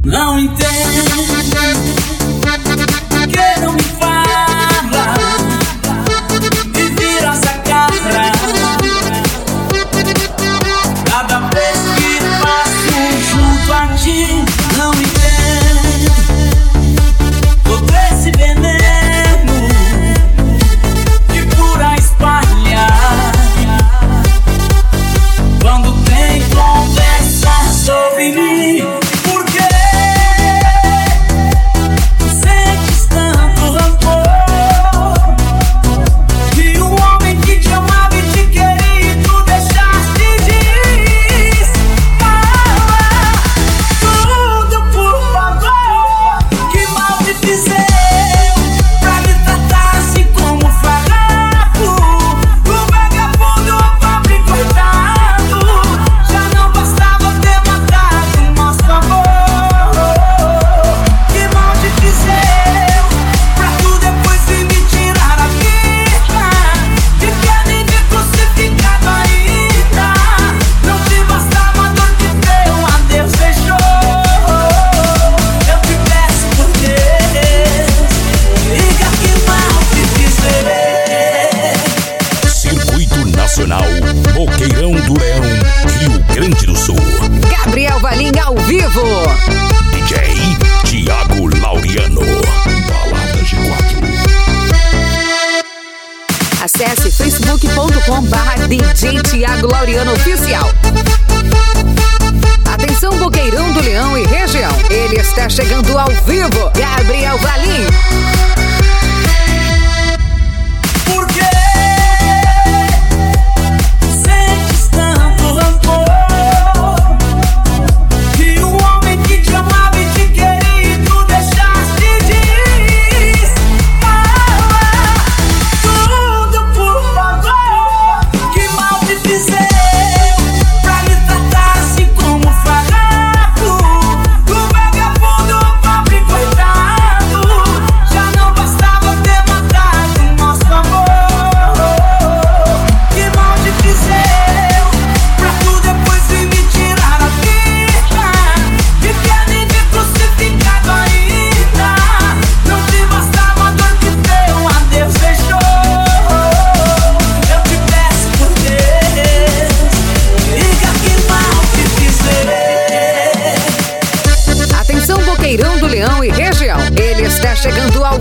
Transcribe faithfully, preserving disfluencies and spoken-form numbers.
Não entendo que não me fala e vira essa cara. Cada vez que passo junto a ti, não entendo todo esse veneno que por aí espalha quando tem conversa sobre mim. Boqueirão do Leão, Rio Grande do Sul. Gabriel Valim ao vivo. D J Thiago Laureano. Balada G quatro. Acesse facebook ponto com barra D J Thiago Laureano Oficial. Atenção, Boqueirão do Leão e região. Ele está chegando ao vivo. Gabriel Valim. Por quê? Boqueirão do Leão e região. Ele está chegando ao